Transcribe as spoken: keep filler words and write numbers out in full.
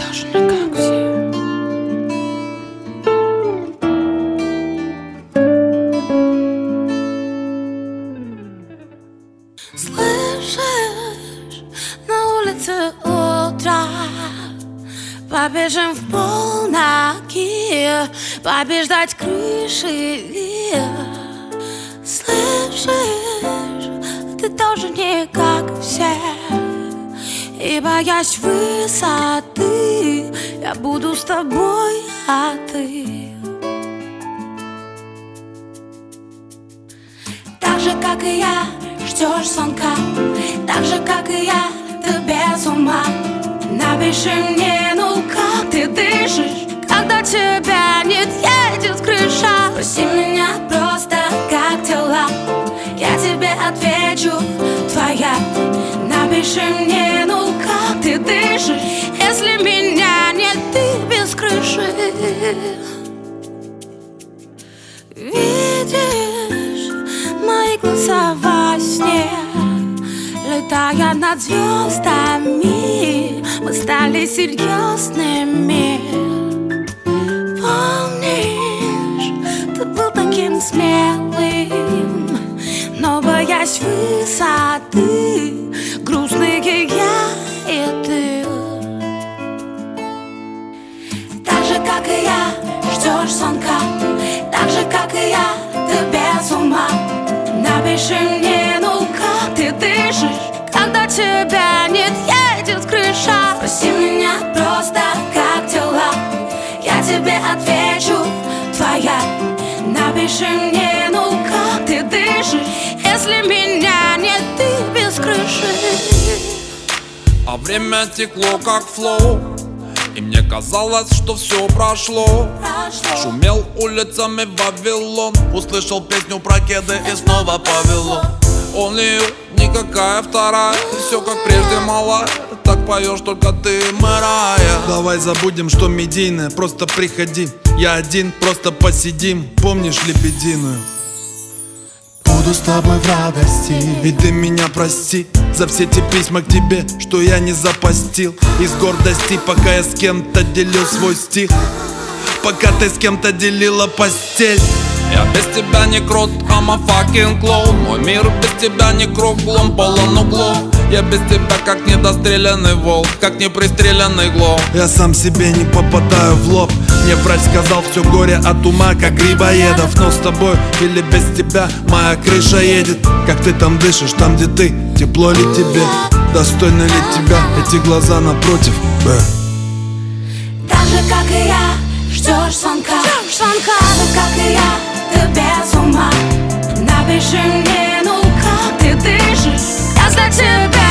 тоже не как все. Слышишь, на улице утро, побежим в полноги, побеждать крыши. Слышишь, ты тоже не как все, и боясь высоты, я буду с тобой, а ты так же, как и я, ждешь звонка, так же, как и я, ты без ума. Напиши мне, ну как ты дышишь, когда тебя нет, едет крыша. Спроси меня просто, как дела, я тебе отвечу, твоя. Напиши мне, ну как ты дышишь, если меня нет, ты без крыши. Видишь мои глаза во сне, летая над звездами, мы стали серьезными. Помнишь, ты был таким смелым, но боясь высоты, грустные я и ты. Так же, как и я, ждешь звонка, так же, как и я, ты без ума. Напиши мне, ну как ты дышишь, когда тебя нет, едет крыша. Спроси меня просто, как дела, я тебе отвечу, твоя. Напиши мне, ну как ты дышишь, если меня нет, ты без крыши. А время текло как флоу, и мне казалось, что все прошло. Прошло. Шумел улицами Вавилон, услышал песню про кеды и снова повело. Он и никакая вторая, и все как прежде малая, так поешь только ты, Мэрайя. Давай забудем, что медийное, просто приходи. Я один, просто посидим, помнишь лебединую? Буду с тобой в радости, и ты меня прости за все те письма к тебе, что я не запостил. Из гордости, пока я с кем-то делил свой стих, пока ты с кем-то делила постель. Я без тебя не крут, I'm a fucking clown. Мой мир без тебя не круглом, полон углов. Я без тебя как недостреленный волк, как непристреленный глоб. Я сам себе не попадаю в лоб. Мне врач сказал, все горе от ума, как грибоедов. Но с тобой или без тебя моя крыша едет. Как ты там дышишь, там где ты, тепло ли тебе? Достойны ли тебя эти глаза напротив? Бэ. Так же, как и я, ждешь звонка, ждешь звонка. Так же, как и я, ты без ума. Напиши мне, ну как ты дышишь, когда тебя